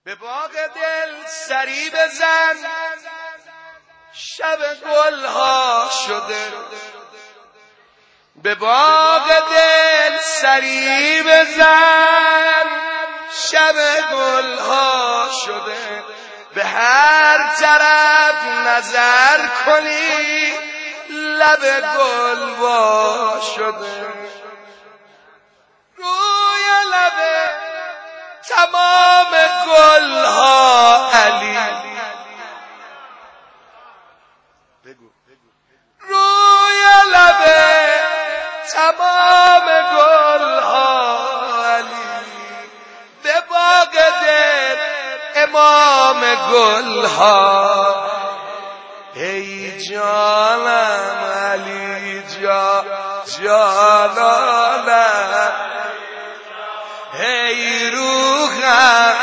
به باغ دل سری بزن، شب گلها شده. به باغ دل سری بزن، شب گلها شده. به هر طرف نظر کنی، لب گل وا شده. روی لب تمام گلها علی، روی لب تمام گلها علی. به باغ دل امام گلها، ای جانم علی جانانم، ای روحم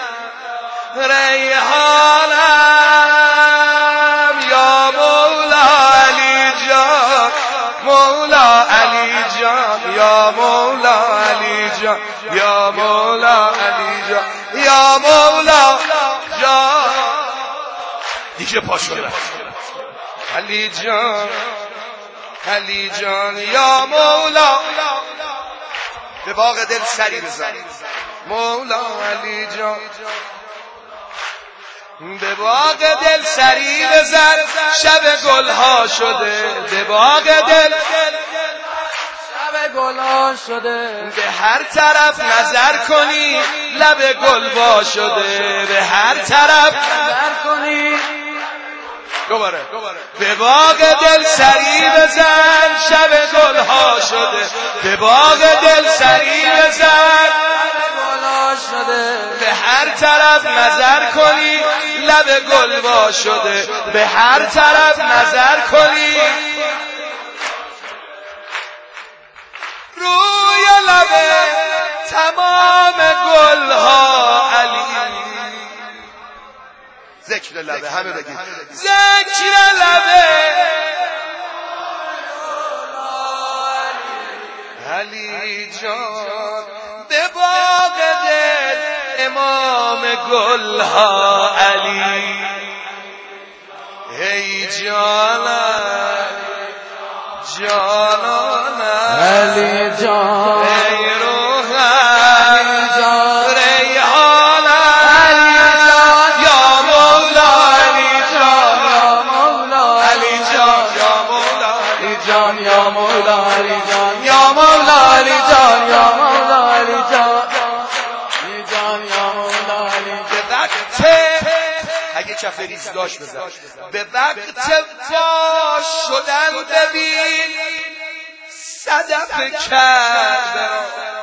ریحانم، یا مولا علی جان، مولا علی جان، یا مولا علی جان، یا مولا علی جان، یا مولا جان. دیگه پاشو علی جان، علی جان، یا مولا. به باغ دل سری بزن، مولا علی جان. به باغ دل سری بزن، شب گلها شده. به باغ دل شب گلها شده. به هر طرف نظر کنی، لب گل وا شده. به هر طرف نظر کنی. دوباره. به باغ دل سری بزن، شب گلها شده. به باغ دل سری بزن، گلها شده. به هر طرف نظر کنی، لب گل وا شده. به هر طرف نظر کنی، روی لب تمام گلها علی. ذکر لبه، همه بگید ذکر لبه علی جان. به باغ دل امام گلها علی، ای جانم جانانم علی جان، ای روحم ریحانم علی جان، یا مولا علی جان، یا مولا علی جان، یا مولا علی جان، یا مولا علی جان، یا مولا علی جان، یا مولا علی جان، علی جان، یا مولا علی جان. به وقت اگه کف ریز داشت بزن، به وقت فاش شدن ببین صدف کربلا.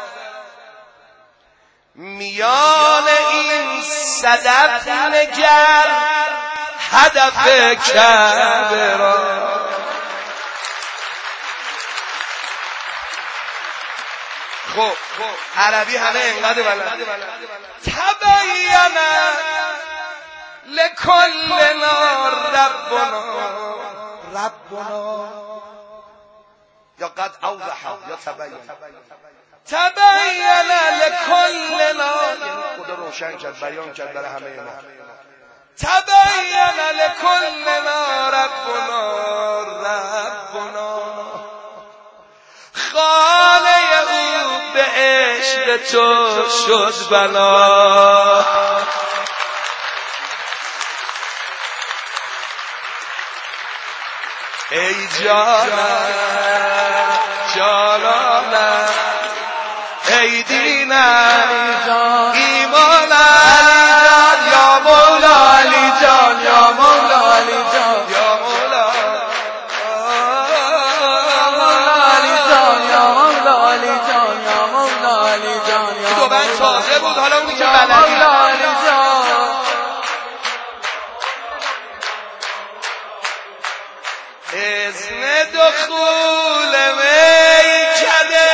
میان این صدف نگر هدف کربلا. خب عربی همه اینقدر بلد. تبین لکلنا ربنا یا قد اوضح یا تبین لکلنا، خدا روشن کرد، بیان کرد برای همه ما. تبین لکلنا ربنا خانه او به عشق تو شد بنا. ای جانم جانانم، ای دینم ایمانم، یا مولا علی جان، یا مولا علی جان، یا مولا علی جان، یا مولا علی جان، یا مولا علی جان. دو بند تازه بود، حالا اونی که بلدی علی جان. اذن دخول میکده،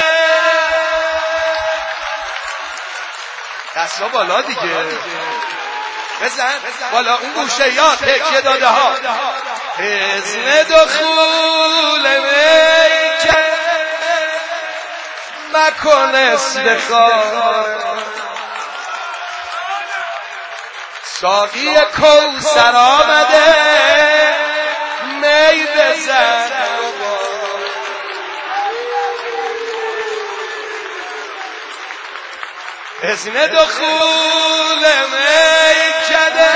دستا بالا دیگه، بزن بالا اون گوشه یا تکیه داده ها. اذن دخول میکده مکن استخاره، ساقی کوثر آمده می بزن اسم دخول میکده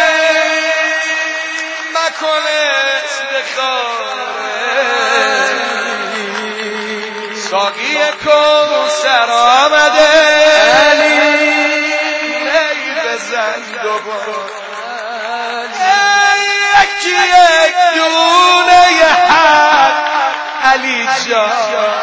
مکن استخاره ساقی کوثر آمده می بزن دوباره یک دونه حق علی جان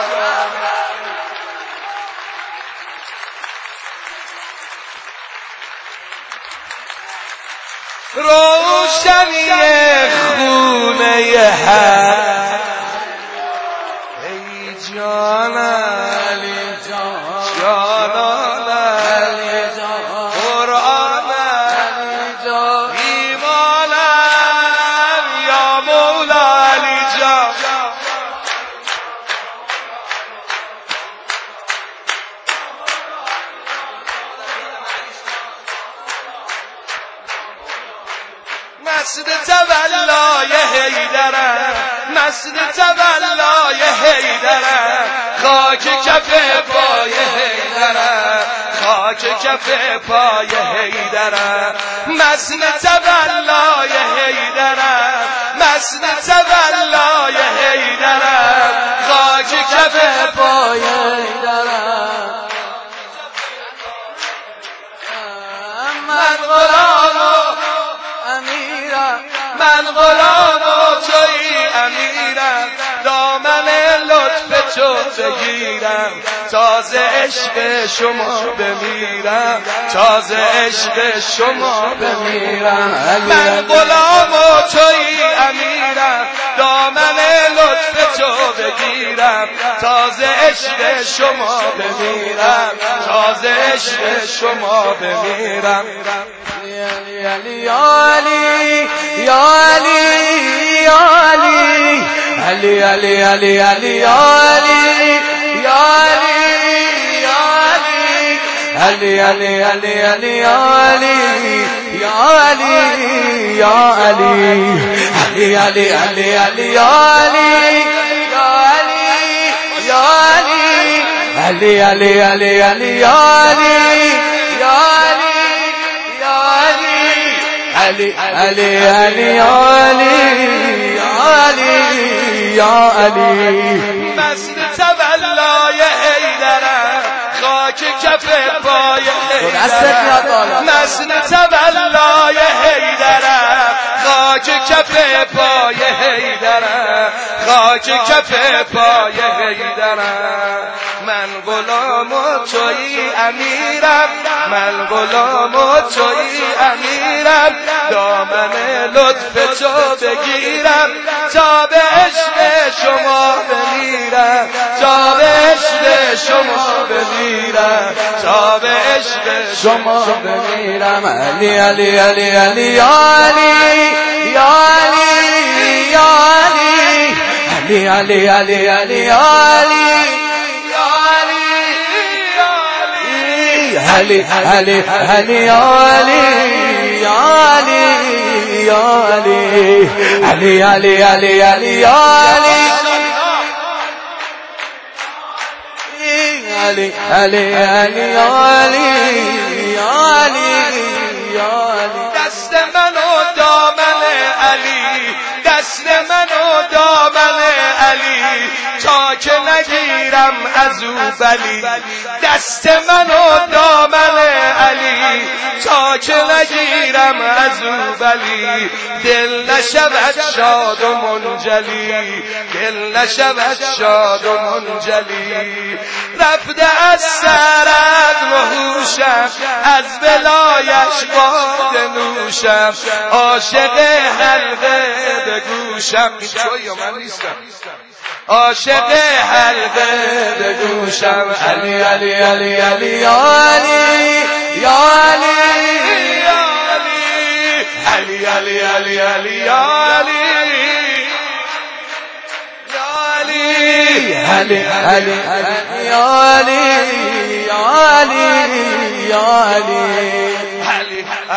روشنی خونه حق ای جان علی جانان علی قرآن علی ایمانم یا مولا علی جان مسجد تولای حیدرم مسجد تولای حیدرم خاک کف پای حیدرم خاک کف پای حیدرم مسجد تولای حیدرم مسجد تولای حیدرم خاک کف پای حیدرم من غلام من غلام و تویی امیرم دامن لطف تو بگیرم تازه عشق شما بمیرم تازه عشق شما بمیرم من غلام و تویی امیرم دامن لطف تو بگیرم تازه عشق شما بمیرم تازه عشق شما بمیرم علی علی یا علی یا علی یا علی علی علی علی یا علی یا علی یا علی علی علی علی یا علی یا علی یا علی علی علی علی علی یا علی یا علی یا علی علی علی علی علی یا علی یا علی علی علی علی علی یا علی مسجد تولای حیدرم خاک کف پای حیدرم مسجد تولای حیدرم خاک کف پای حیدرم خاک کف پای حیدرم من غلام و تویی امیرم من غلام و تویی امیرم دامن لطف تو بگیرم تا به عشق شما بمیرم تا به عشق شما بمیرم تا به عشق شما بمیرم علی علی علی علی یا علی یا علی یا علی علی علی علی یا علی علی علی علی یا علی یا علی یا علی علی علی علی علی یا علی علی علی علی یا علی یا علی یا علی دست منو دامن علی دست منو دامن علی تا که نگیرم از او بلی دست منو دامن علی تا که نگیرم از او بلی دل نشود شاد و منجلی دل نشود شاد و منجلی رفته از سرت وحوشم از ولایش باد نوشم عاشق حلقه به گوشم من نیستم عاشق حلقه به گوشم علی علی علی علی یا علی یا علی علی علی علی علی یا علی علی علی یا علی یا علی یا علی علی